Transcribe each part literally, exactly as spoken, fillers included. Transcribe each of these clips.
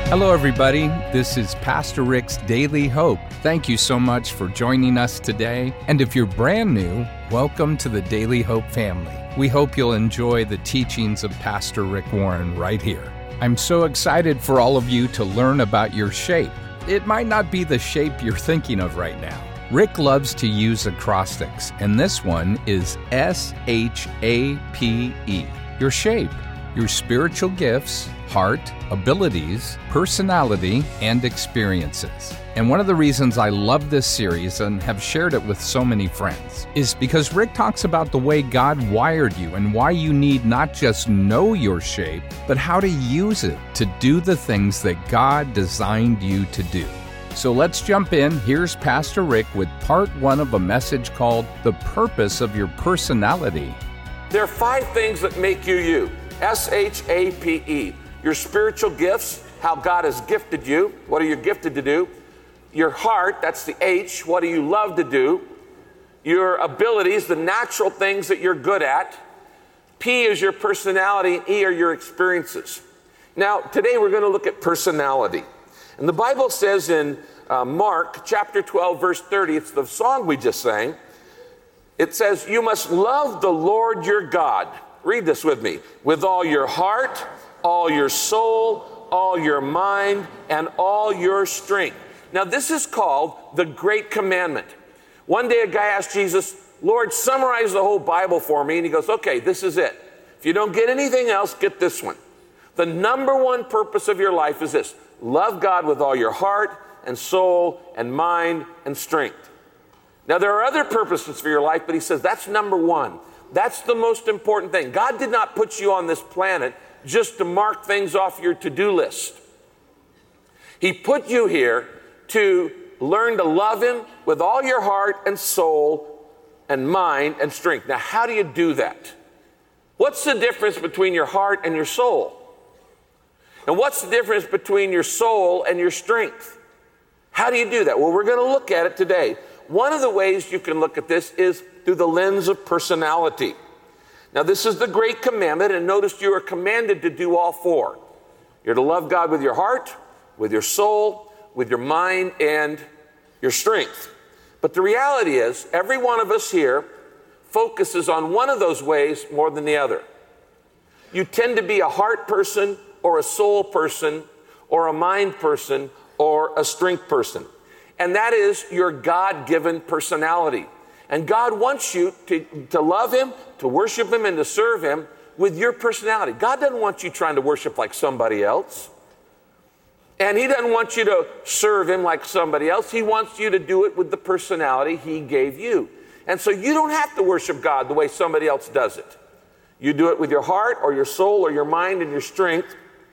Hello, everybody. This is Pastor Rick's Daily Hope. Thank you so much for joining us today. And if you're brand new, welcome to the Daily Hope family. We hope you'll enjoy the teachings of Pastor Rick Warren right here. I'm so excited for all of you to learn about your shape. It might not be the shape you're thinking of right now. Rick loves to use acrostics, and this one is S H A P E. Your shape, your spiritual gifts, heart, abilities, personality, and experiences. And one of the reasons I love this series and have shared it with so many friends is because Rick talks about the way God wired you and why you need not just know your shape, but how to use it to do the things that God designed you to do. So let's jump in. Here's Pastor Rick with part one of a message called The Purpose of Your Personality. There are five things that make you you. S H A P E. Your spiritual gifts, how God has gifted you. What are you gifted to do? Your heart, that's the H. What do you love to do? Your abilities, the natural things that you're good at. P is your personality, and E are your experiences. Now, today we're going to look at personality. And the Bible says in uh, Mark chapter twelve, verse thirty, it's the song we just sang. It says, you must love the Lord your God. Read this with me. With all your heart, all your soul, all your mind, and all your strength. Now, this is called the Great Commandment. One day a guy asked Jesus, Lord, summarize the whole Bible for me. And he goes, okay, this is it. If you don't get anything else, get this one. The number one purpose of your life is this. Love God with all your heart and soul and mind and strength. Now, there are other purposes for your life, but he says that's number one. That's the most important thing. God did not put you on this planet just to mark things off your to-do list. He put you here to learn to love Him with all your heart and soul and mind and strength. Now, how do you do that? What's the difference between your heart and your soul? And what's the difference between your soul and your strength? How do you do that? Well, we're going to look at it today. One of the ways you can look at this is through the lens of personality. Now, this is the Great Commandment, and notice you are commanded to do all four. You're to love God with your heart, with your soul, with your mind, and your strength. But the reality is, every one of us here focuses on one of those ways more than the other. You tend to be a heart person, or a soul person, or a mind person, or a strength person. And that is your God-given personality. And God wants you to, to love Him, to worship Him, and to serve Him with your personality. God doesn't want you trying to worship like somebody else. And He doesn't want you to serve Him like somebody else. He wants you to do it with the personality He gave you. And so you don't have to worship God the way somebody else does it. You do it with your heart or your soul or your mind and your strength.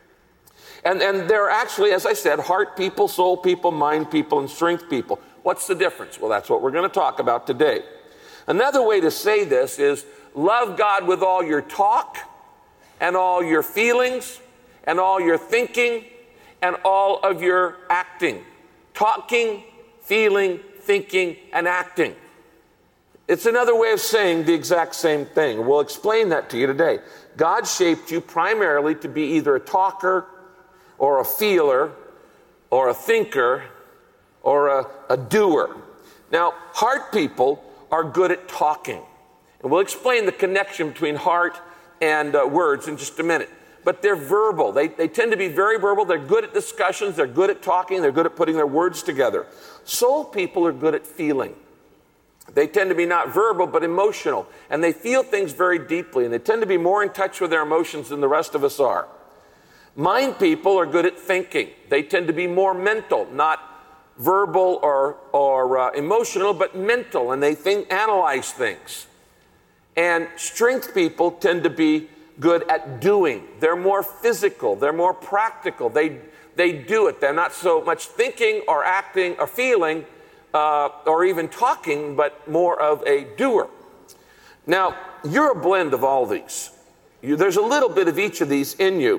And, and there are actually, as I said, heart people, soul people, mind people, and strength people. What's the difference? Well, that's what we're going to talk about today. Another way to say this is love God with all your talk and all your feelings and all your thinking and all of your acting. Talking, feeling, thinking, and acting. It's another way of saying the exact same thing. We'll explain that to you today. God shaped you primarily to be either a talker or a feeler or a thinker or a, a doer. Now, heart people are good at talking. And we'll explain the connection between heart and uh, words in just a minute. But they're verbal. They, they tend to be very verbal. They're good at discussions. They're good at talking. They're good at putting their words together. Soul people are good at feeling. They tend to be not verbal, but emotional. And they feel things very deeply. And they tend to be more in touch with their emotions than the rest of us are. Mind people are good at thinking. They tend to be more mental, not verbal or, or uh, emotional, but mental, and they think, analyze things. And strength people tend to be good at doing. They're more physical. They're more practical. They, they do it. They're not so much thinking or acting or feeling uh, or even talking, but more of a doer. Now, you're a blend of all these. You, there's a little bit of each of these in you,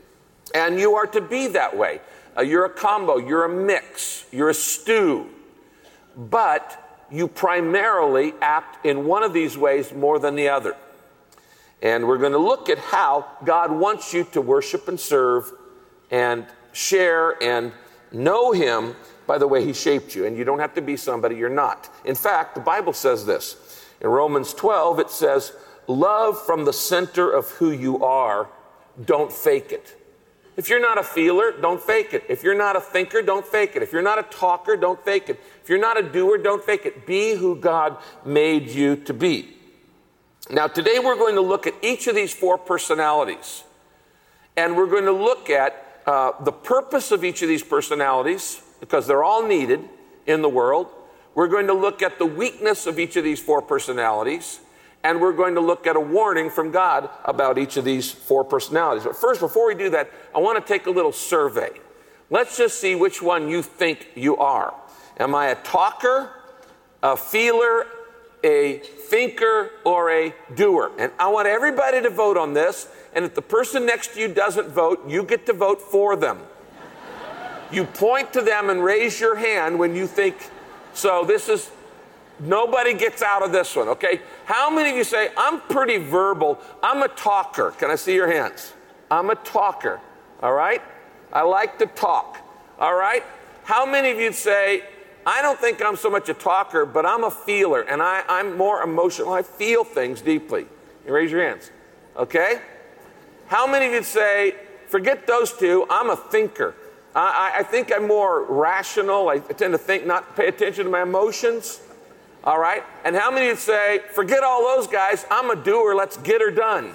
and you are to be that way. Uh, you're a combo, you're a mix, you're a stew. But you primarily act in one of these ways more than the other. And we're going to look at how God wants you to worship and serve and share and know him by the way he shaped you. And you don't have to be somebody you're not. In fact, the Bible says this. In Romans twelve, it says, love from the center of who you are. Don't fake it. If you're not a feeler, don't fake it. If you're not a thinker, don't fake it. If you're not a talker, don't fake it. If you're not a doer, don't fake it. Be who God made you to be. Now, today we're going to look at each of these four personalities. And we're going to look at uh, the purpose of each of these personalities, because they're all needed in the world. We're going to look at the weakness of each of these four personalities. And we're going to look at a warning from God about each of these four personalities. But first, before we do that, I want to take a little survey. Let's just see which one you think you are. Am I a talker, a feeler, a thinker, or a doer? And I want everybody to vote on this. And if the person next to you doesn't vote, you get to vote for them. You point to them and raise your hand when you think, so this is... Nobody gets out of this one, okay? How many of you say, I'm pretty verbal, I'm a talker? Can I see your hands? I'm a talker, all right? I like to talk, all right? How many of you say, I don't think I'm so much a talker, but I'm a feeler, and I, I'm more emotional. I feel things deeply. You raise your hands, okay? How many of you say, forget those two, I'm a thinker. I, I, I think I'm more rational. I tend to think, not pay attention to my emotions. All right? And how many would say, forget all those guys, I'm a doer, let's get her done?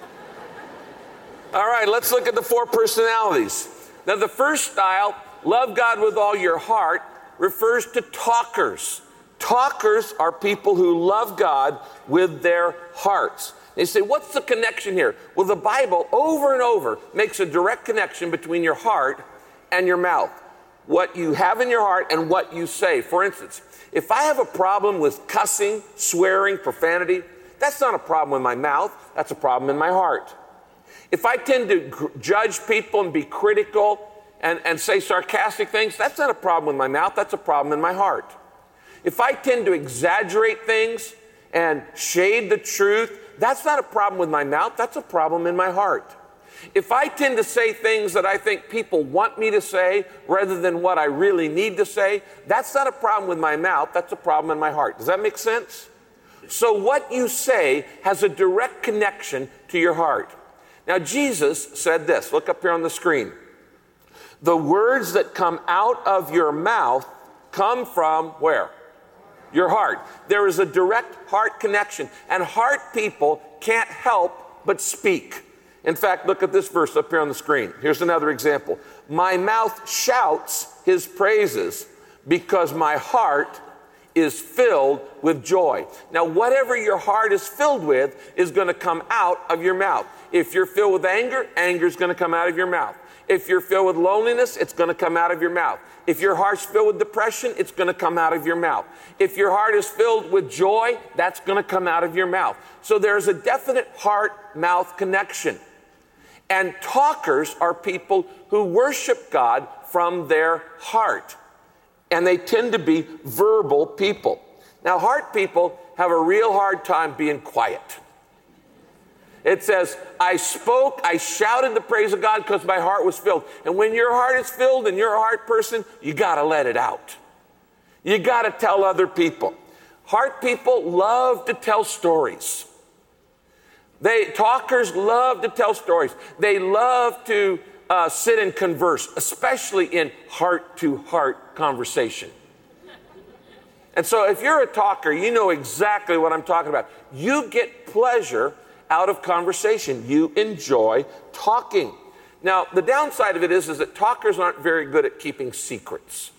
All right, let's look at the four personalities. Now, the first style, love God with all your heart, refers to talkers. Talkers are people who love God with their hearts. They say, what's the connection here? Well, the Bible over and over makes a direct connection between your heart and your mouth. What you have in your heart and what you say. For instance, if I have a problem with cussing, swearing, profanity, that's not a problem in my mouth, that's a problem in my heart. If I tend to gr- judge people and be critical and, and say sarcastic things, that's not a problem in my mouth, that's a problem in my heart. If I tend to exaggerate things and shade the truth, that's not a problem with my mouth, that's a problem in my heart. If I tend to say things that I think people want me to say rather than what I really need to say, that's not a problem with my mouth, that's a problem in my heart. Does that make sense? So what you say has a direct connection to your heart. Now, Jesus said this. Look up here on the screen. The words that come out of your mouth come from where? Your heart. There is a direct heart connection, and heart people can't help but speak. In fact, look at this verse up here on the screen. Here's another example. My mouth shouts his praises because my heart is filled with joy. Now, whatever your heart is filled with is going to come out of your mouth. If you're filled with anger, anger is going to come out of your mouth. If you're filled with loneliness, it's going to come out of your mouth. If your heart's filled with depression, it's going to come out of your mouth. If your heart is filled with joy, that's going to come out of your mouth. So there's a definite heart-mouth connection. And talkers are people who worship God from their heart. And they tend to be verbal people. Now, heart people have a real hard time being quiet. It says, I spoke, I shouted the praise of God because my heart was filled. And when your heart is filled and you're a heart person, you got to let it out. You got to tell other people. Heart people love to tell stories. They talkers love to tell stories. They love to uh, sit and converse, especially in heart-to-heart conversation. And so if you're a talker, you know exactly what I'm talking about. You get pleasure out of conversation. You enjoy talking. Now, the downside of it is, is that talkers aren't very good at keeping secrets.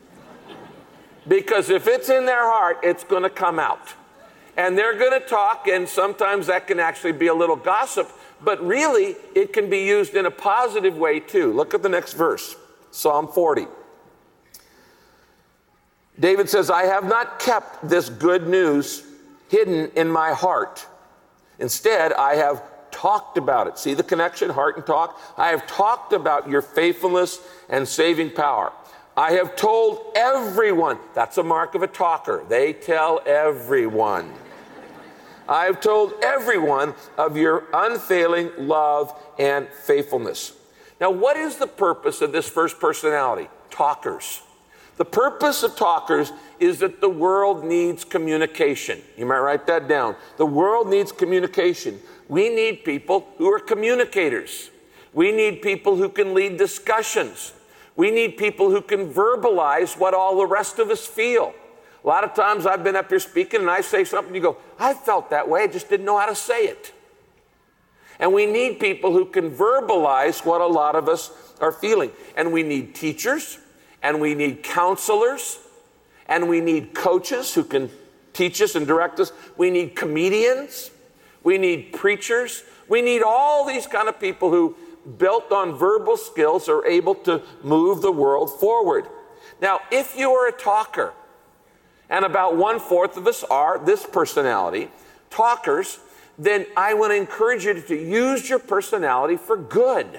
Because if it's in their heart, it's going to come out. And they're going to talk, and sometimes that can actually be a little gossip, but really, it can be used in a positive way too. Look at the next verse, Psalm forty. David says, I have not kept this good news hidden in my heart. Instead, I have talked about it. See the connection, heart and talk? I have talked about your faithfulness and saving power. I have told everyone. That's a mark of a talker. They tell everyone. I have told everyone of your unfailing love and faithfulness. Now, what is the purpose of this first personality? Talkers. The purpose of talkers is that the world needs communication. You might write that down. The world needs communication. We need people who are communicators. We need people who can lead discussions. We need people who can verbalize what all the rest of us feel. A lot of times I've been up here speaking and I say something, you go, I felt that way, I just didn't know how to say it. And we need people who can verbalize what a lot of us are feeling. And we need teachers, and we need counselors, and we need coaches who can teach us and direct us. We need comedians. We need preachers. We need all these kind of people who, built on verbal skills, are able to move the world forward. Now, if you are a talker, and about one-fourth of us are this personality, talkers, then I want to encourage you to use your personality for good.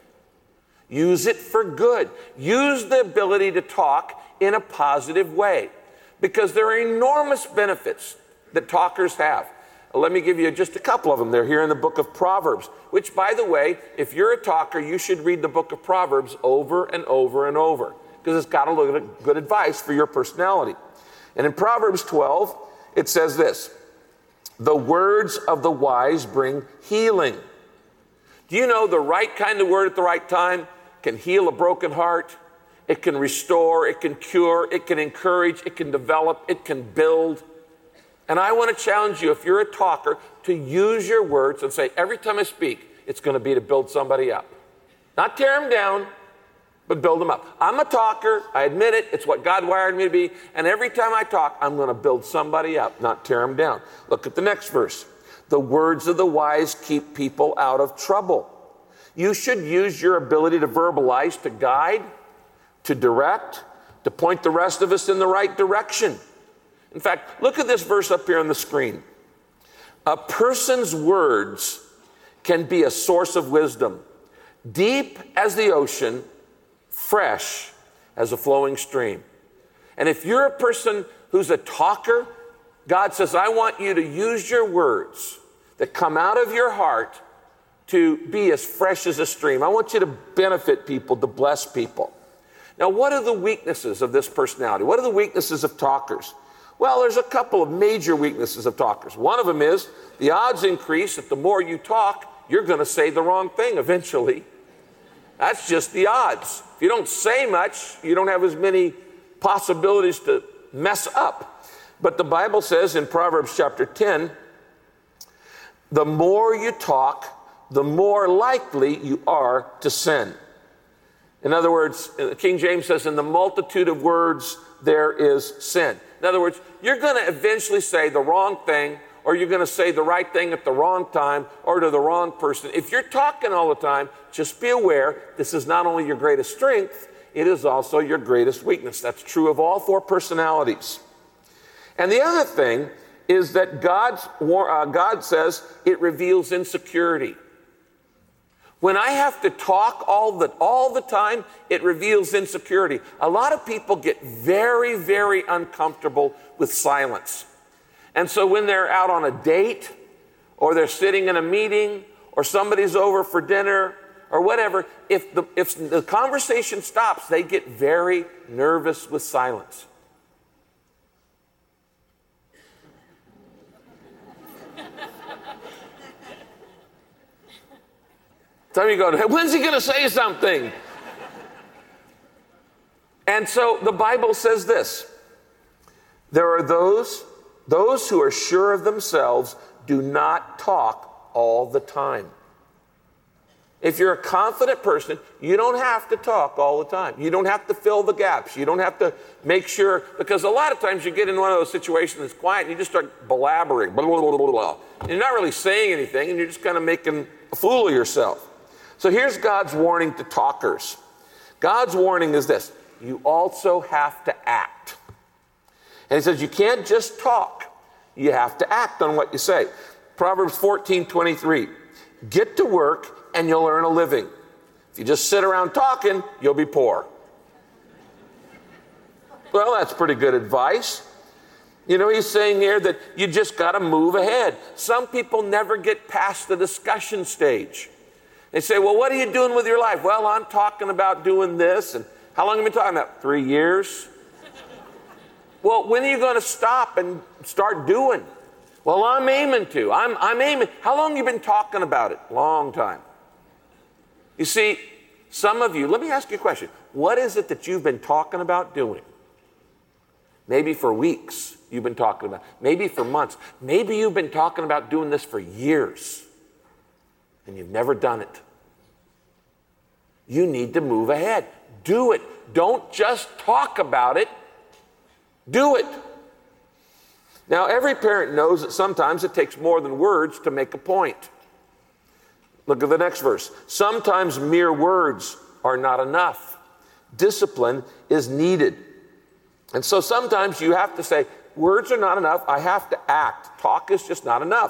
Use it for good. Use the ability to talk in a positive way, because there are enormous benefits that talkers have. Let me give you just a couple of them. They're here in the book of Proverbs, which, by the way, if you're a talker, you should read the book of Proverbs over and over and over, because it's got a lot of good advice for your personality. And in Proverbs twelve, it says this: the words of the wise bring healing. Do you know the right kind of word at the right time can heal a broken heart? It can restore, it can cure, it can encourage, it can develop, it can build. And I want to challenge you, if you're a talker, to use your words and say, every time I speak, it's going to be to build somebody up. Not tear them down, but build them up. I'm a talker. I admit it. It's what God wired me to be. And every time I talk, I'm going to build somebody up, not tear them down. Look at the next verse. The words of the wise keep people out of trouble. You should use your ability to verbalize, to guide, to direct, to point the rest of us in the right direction. In fact, look at this verse up here on the screen. A person's words can be a source of wisdom, deep as the ocean, fresh as a flowing stream. And if you're a person who's a talker, God says, I want you to use your words that come out of your heart to be as fresh as a stream. I want you to benefit people, to bless people. Now, what are the weaknesses of this personality? What are the weaknesses of talkers? Well, there's a couple of major weaknesses of talkers. One of them is the odds increase that the more you talk, you're going to say the wrong thing eventually. That's just the odds. If you don't say much, you don't have as many possibilities to mess up. But the Bible says in Proverbs chapter ten, the more you talk, the more likely you are to sin. In other words, King James says, in the multitude of words, there is sin. In other words, you're going to eventually say the wrong thing, or you're going to say the right thing at the wrong time, or to the wrong person. If you're talking all the time, just be aware this is not only your greatest strength, it is also your greatest weakness. That's true of all four personalities. And the other thing is that God's, uh, God says it reveals insecurity. When I have to talk all the, all the time, it reveals insecurity. A lot of people get very, very uncomfortable with silence. And so when they're out on a date, or they're sitting in a meeting, or somebody's over for dinner, or whatever, if the, if the conversation stops, they get very nervous with silence. Some of you go, when's he going to say something? And so the Bible says this: there are those, those who are sure of themselves do not talk all the time. If you're a confident person, you don't have to talk all the time. You don't have to fill the gaps. You don't have to make sure, because a lot of times you get in one of those situations that's quiet and you just start blabbering. Blah, blah, blah, blah, blah. And you're not really saying anything, and you're just kind of making a fool of yourself. So here's God's warning to talkers. God's warning is this: you also have to act. And he says you can't just talk. You have to act on what you say. Proverbs fourteen twenty-three. Get to work and you'll earn a living. If you just sit around talking, you'll be poor. Well, that's pretty good advice. You know, he's saying here that you just got to move ahead. Some people never get past the discussion stage. They say, well, what are you doing with your life? Well, I'm talking about doing this. And how long have you been talking about? Three years. Well, when are you going to stop and start doing? Well, I'm aiming to. I'm, I'm aiming. How long have you been talking about it? Long time. You see, some of you, let me ask you a question. What is it that you've been talking about doing? Maybe for weeks you've been talking about. Maybe for months. Maybe you've been talking about doing this for years and you've never done it. You need to move ahead. Do it. Don't just talk about it. Do it. Now, every parent knows that sometimes it takes more than words to make a point. Look at the next verse. Sometimes mere words are not enough. Discipline is needed. And so sometimes you have to say, words are not enough. I have to act. Talk is just not enough.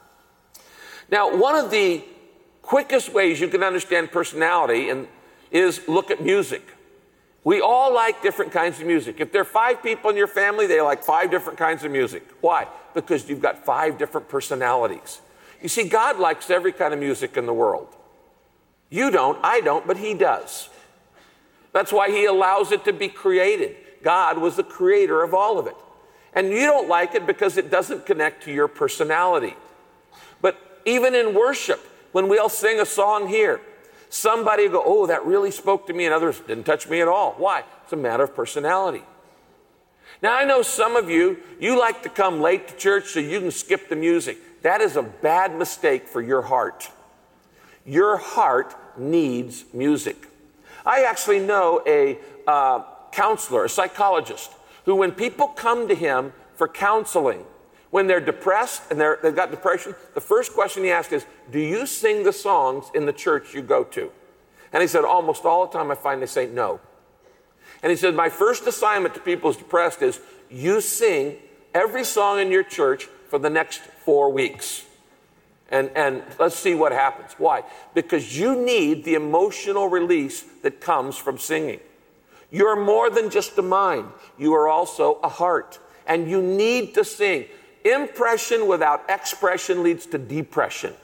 Now, one of the quickest ways you can understand personality and is look at music. We all like different kinds of music. If there are five people in your family, they like five different kinds of music. Why? Because you've got five different personalities. You see, God likes every kind of music in the world. You don't, I don't, but He does. That's why He allows it to be created. God was the creator of all of it. And you don't like it because it doesn't connect to your personality. But even in worship, when we'll sing a song here, somebody will go, oh, that really spoke to me, and others didn't touch me at all. Why? It's a matter of personality. Now, I know some of you, you like to come late to church so you can skip the music. That is a bad mistake for your heart. Your heart needs music. I actually know a uh, counselor, a psychologist, who when people come to him for counseling, when they're depressed and they're, they've got depression, the first question he asks is, do you sing the songs in the church you go to? And he said, almost all the time I find they say no. And he said, my first assignment to people who's depressed is, you sing every song in your church for the next four weeks. And, and let's see what happens. Why? Because you need the emotional release that comes from singing. You're more than just a mind. You are also a heart. And you need to sing. Impression without expression leads to depression.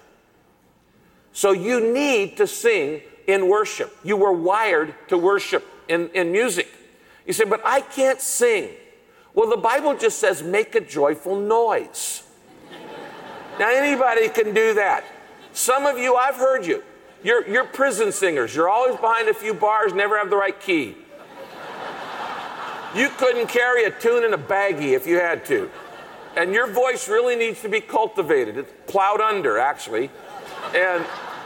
So you need to sing in worship. You were wired to worship in, in music. You say, but I can't sing. Well, the Bible just says, make a joyful noise. Now, anybody can do that. Some of you, I've heard you. You're, you're prison singers. You're always behind a few bars, never have the right key. You couldn't carry a tune in a baggie if you had to. And your voice really needs to be cultivated. It's plowed under, actually. And,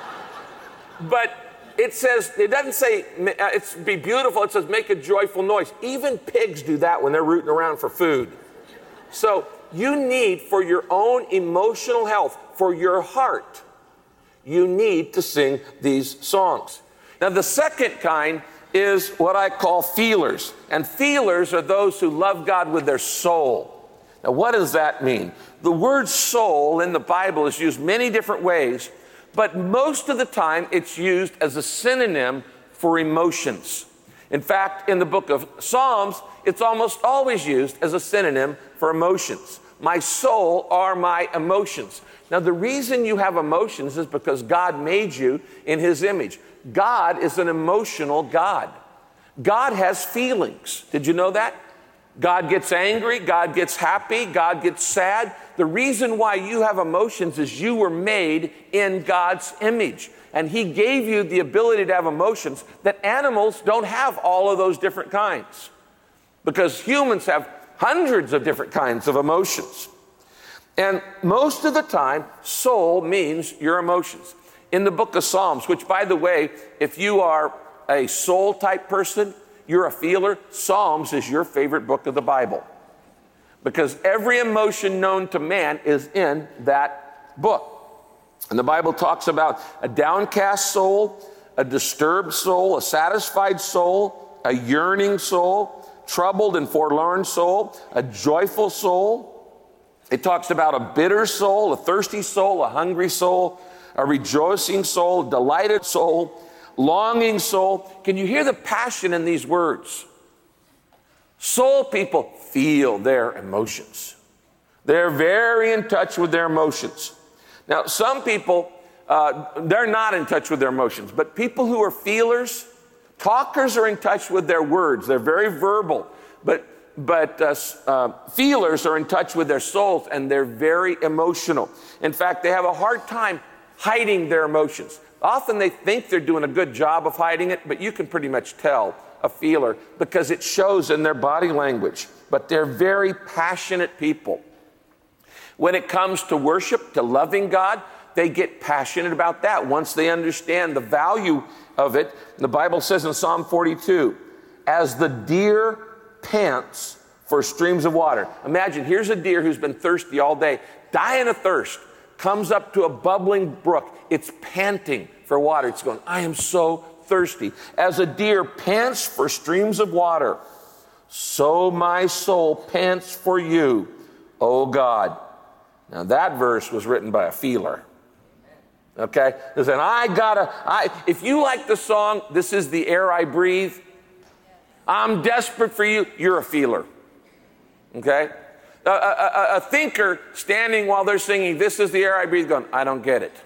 but it says, it doesn't say, it's be beautiful. It says, make a joyful noise. Even pigs do that when they're rooting around for food. So you need, for your own emotional health, for your heart, you need to sing these songs. Now, the second kind is what I call feelers. And feelers are those who love God with their soul. Now, what does that mean? The word soul in the Bible is used many different ways, but most of the time it's used as a synonym for emotions. In fact, in the book of Psalms, it's almost always used as a synonym for emotions. My soul are my emotions. Now, the reason you have emotions is because God made you in His image. God is an emotional God. God has feelings. Did you know that? God gets angry, God gets happy, God gets sad. The reason why you have emotions is you were made in God's image. And He gave you the ability to have emotions that animals don't have all of those different kinds. Because humans have hundreds of different kinds of emotions. And most of the time, soul means your emotions. In the book of Psalms, which, by the way, if you are a soul type person, you're a feeler, Psalms is your favorite book of the Bible. Because every emotion known to man is in that book. And the Bible talks about a downcast soul, a disturbed soul, a satisfied soul, a yearning soul, troubled and forlorn soul, a joyful soul. It talks about a bitter soul, a thirsty soul, a hungry soul, a rejoicing soul, delighted soul, longing soul. Can you hear the passion in these words? Soul people feel their emotions. They're very in touch with their emotions. Now, some people uh, they're not in touch with their emotions. But people who are feelers, talkers are in touch with their words. They're very verbal. But, but uh, uh, feelers are in touch with their souls, and they're very emotional. In fact, they have a hard time hiding their emotions. Often they think they're doing a good job of hiding it, but you can pretty much tell a feeler because it shows in their body language. But they're very passionate people. When it comes to worship, to loving God, they get passionate about that once they understand the value of it. The Bible says in Psalm forty-two, as the deer pants for streams of water. Imagine, here's a deer who's been thirsty all day, dying of thirst, comes up to a bubbling brook. It's panting for water. It's going, I am so thirsty. As a deer pants for streams of water, so my soul pants for you, O God. Now that verse was written by a feeler. Okay? Listen, I gotta, I, if you like the song, This Is the Air I Breathe, I'm desperate for you, you're a feeler. Okay? A, a, a thinker standing while they're singing, This Is the Air I Breathe, going, I don't get it.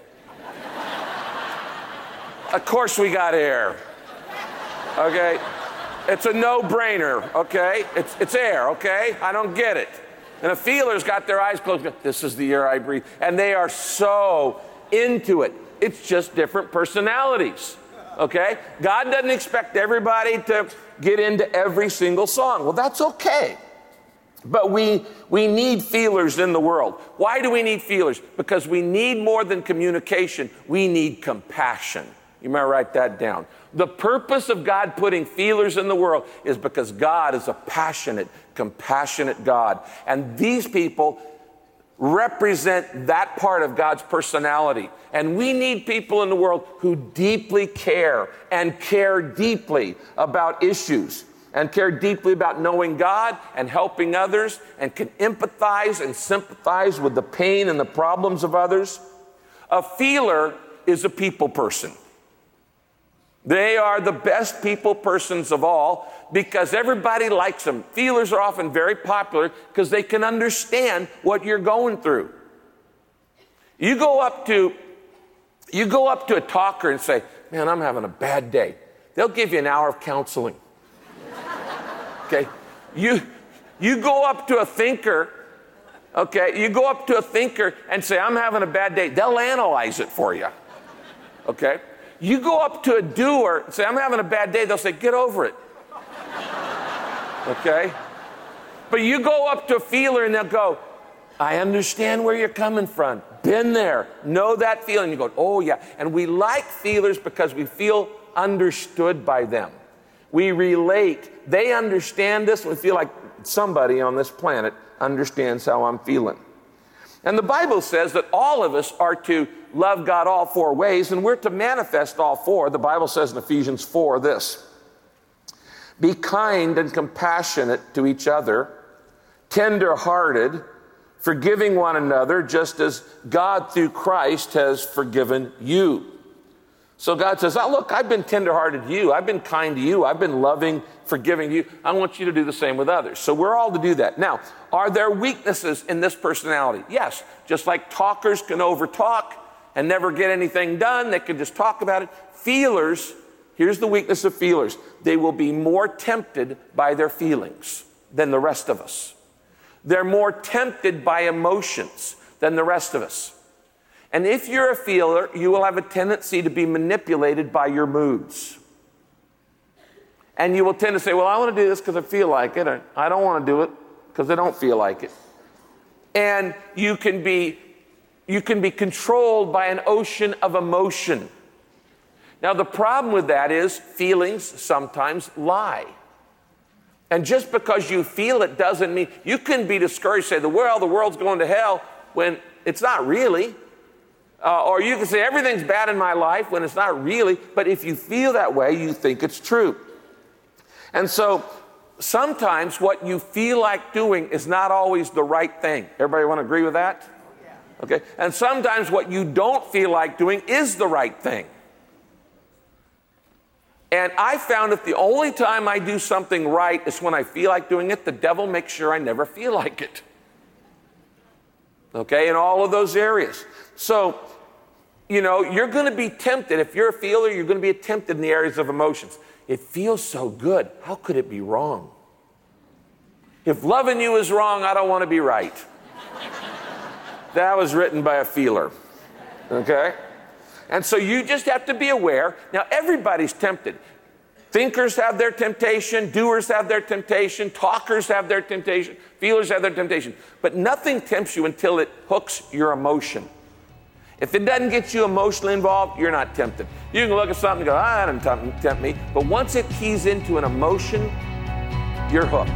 Of course we got air. Okay? It's a no-brainer, okay? It's, it's air, okay? I don't get it. And a feeler's got their eyes closed, this is the air I breathe. And they are so into it. It's just different personalities, okay? God doesn't expect everybody to get into every single song. Well, that's okay. But we, we need feelers in the world. Why do we need feelers? Because we need more than communication. We need compassion. You might write that down. The purpose of God putting feelers in the world is because God is a passionate, compassionate God. And these people represent that part of God's personality. And we need people in the world who deeply care and care deeply about issues and care deeply about knowing God and helping others and can empathize and sympathize with the pain and the problems of others. A feeler is a people person. They are the best people persons of all because everybody likes them. Feelers are often very popular because they can understand what you're going through. You go up to, you go up to a talker and say, man, I'm having a bad day. They'll give you an hour of counseling. Okay? You, you go up to a thinker, okay? You go up to a thinker and say, I'm having a bad day. They'll analyze it for you. Okay? You go up to a doer and say, I'm having a bad day. They'll say, get over it. Okay? But you go up to a feeler and they'll go, I understand where you're coming from. Been there. Know that feeling. You go, oh yeah. And we like feelers because we feel understood by them. We relate. They understand us. We feel like somebody on this planet understands how I'm feeling. And the Bible says that all of us are to love God all four ways, and we're to manifest all four. The Bible says in Ephesians four this, be kind and compassionate to each other, tender-hearted, forgiving one another, just as God through Christ has forgiven you. So God says, oh, look, I've been tender-hearted to you. I've been kind to you. I've been loving, forgiving you. I want you to do the same with others. So we're all to do that. Now, are there weaknesses in this personality? Yes. Just like talkers can overtalk and never get anything done, they can just talk about it. Feelers, here's the weakness of feelers. They will be more tempted by their feelings than the rest of us. They're more tempted by emotions than the rest of us. And if you're a feeler, you will have a tendency to be manipulated by your moods. And you will tend to say, well, I want to do this because I feel like it, or I don't want to do it because I don't feel like it. And you can be, you can be controlled by an ocean of emotion. Now, the problem with that is feelings sometimes lie. And just because you feel it doesn't mean, you can be discouraged, say, well, the world's going to hell, when it's not really. Uh, or you can say, everything's bad in my life, when it's not really. But if you feel that way, you think it's true. And so sometimes what you feel like doing is not always the right thing. Everybody want to agree with that? Okay. And sometimes what you don't feel like doing is the right thing. And I found that the only time I do something right is when I feel like doing it. The devil makes sure I never feel like it. Okay, in all of those areas. So You know, you're going to be tempted. If you're a feeler, you're going to be tempted in the areas of emotions. It feels so good. How could it be wrong? If loving you is wrong, I don't want to be right. That was written by a feeler. Okay? And so you just have to be aware. Now, everybody's tempted. Thinkers have their temptation. Doers have their temptation. Talkers have their temptation. Feelers have their temptation. But nothing tempts you until it hooks your emotion. If it doesn't get you emotionally involved, you're not tempted. You can look at something and go, ah, that doesn't tempt me. But once it keys into an emotion, you're hooked.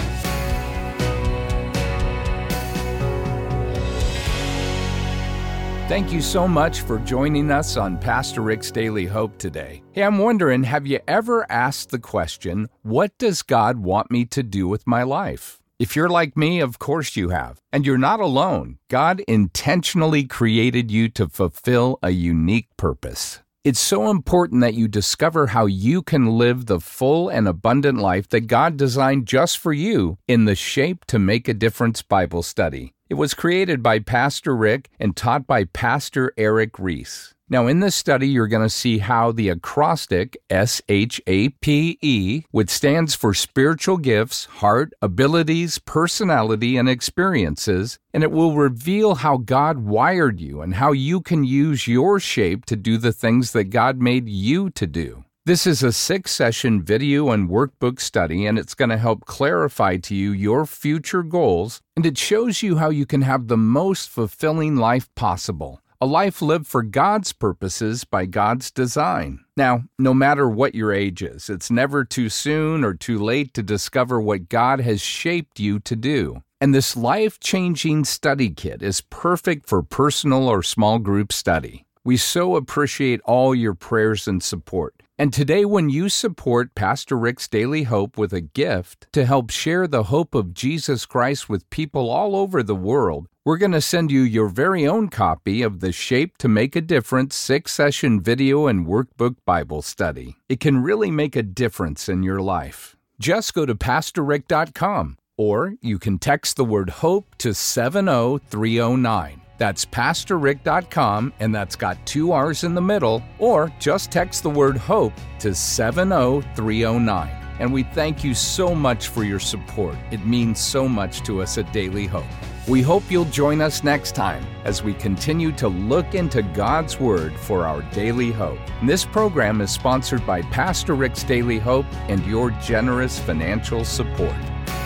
Thank you so much for joining us on Pastor Rick's Daily Hope today. Hey, I'm wondering, have you ever asked the question, what does God want me to do with my life? If you're like me, of course you have. And you're not alone. God intentionally created you to fulfill a unique purpose. It's so important that you discover how you can live the full and abundant life that God designed just for you in the Shape to Make a Difference Bible study. It was created by Pastor Rick and taught by Pastor Eric Reese. Now, in this study, you're going to see how the acrostic S H A P E, which stands for Spiritual Gifts, Heart, Abilities, Personality, and Experiences, and it will reveal how God wired you and how you can use your shape to do the things that God made you to do. This is a six-session video and workbook study, and it's going to help clarify to you your future goals, and it shows you how you can have the most fulfilling life possible. A life lived for God's purposes by God's design. Now, no matter what your age is, it's never too soon or too late to discover what God has shaped you to do. And this life-changing study kit is perfect for personal or small group study. We so appreciate all your prayers and support. And today, when you support Pastor Rick's Daily Hope with a gift to help share the hope of Jesus Christ with people all over the world, we're going to send you your very own copy of the Shape to Make a Difference six-session video and workbook Bible study. It can really make a difference in your life. Just go to pastor rick dot com, or you can text the word HOPE to seven oh three oh nine. That's pastor rick dot com, and that's got two R's in the middle, or just text the word HOPE to seven oh three oh nine. And we thank you so much for your support. It means so much to us at Daily Hope. We hope you'll join us next time as we continue to look into God's Word for our daily hope. This program is sponsored by Pastor Rick's Daily Hope and your generous financial support.